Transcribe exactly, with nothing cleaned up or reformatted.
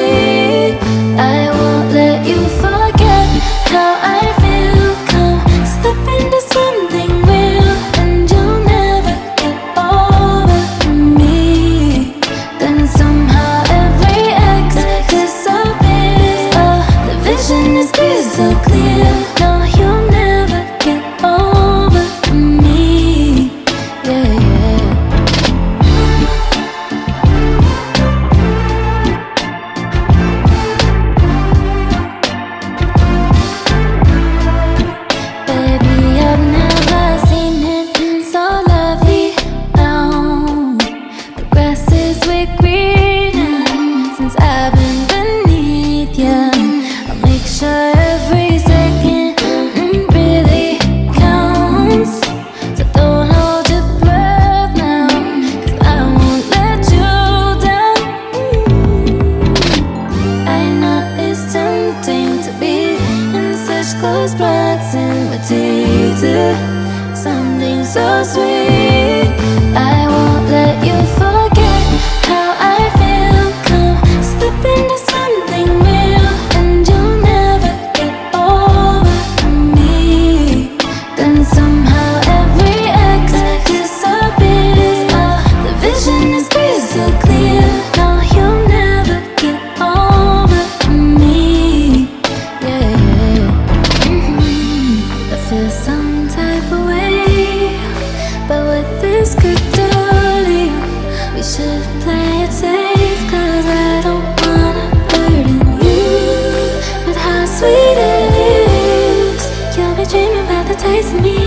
sweet. I won't let you forget how I feel. Come slip into something real, and you'll never get over me. Then somehow every ex disappears. Oh, the vision is crystal clear. No, you'll never get over me. Yeah, yeah. Baby, I've never seen it so lovely now. The grass is way greener since I've been beneath ya. I'll make sure every second mm, really counts. So don't hold your breath now, 'cause I won't let you down. Mm. I know it's tempting to be in such close proximity to something so sweet. I won't let you forget how I feel. Come slip into something real, and you'll never get over me. Then somehow every ex disappears. Oh, the vision is crystal clear. No, you'll never get over me. Yeah, yeah. Mm-hmm. I feel some type of way, but what this could do to you, we should play it safe. 'Cause I don't wanna burden you with how sweet it is. You'll be dreaming about the taste of me.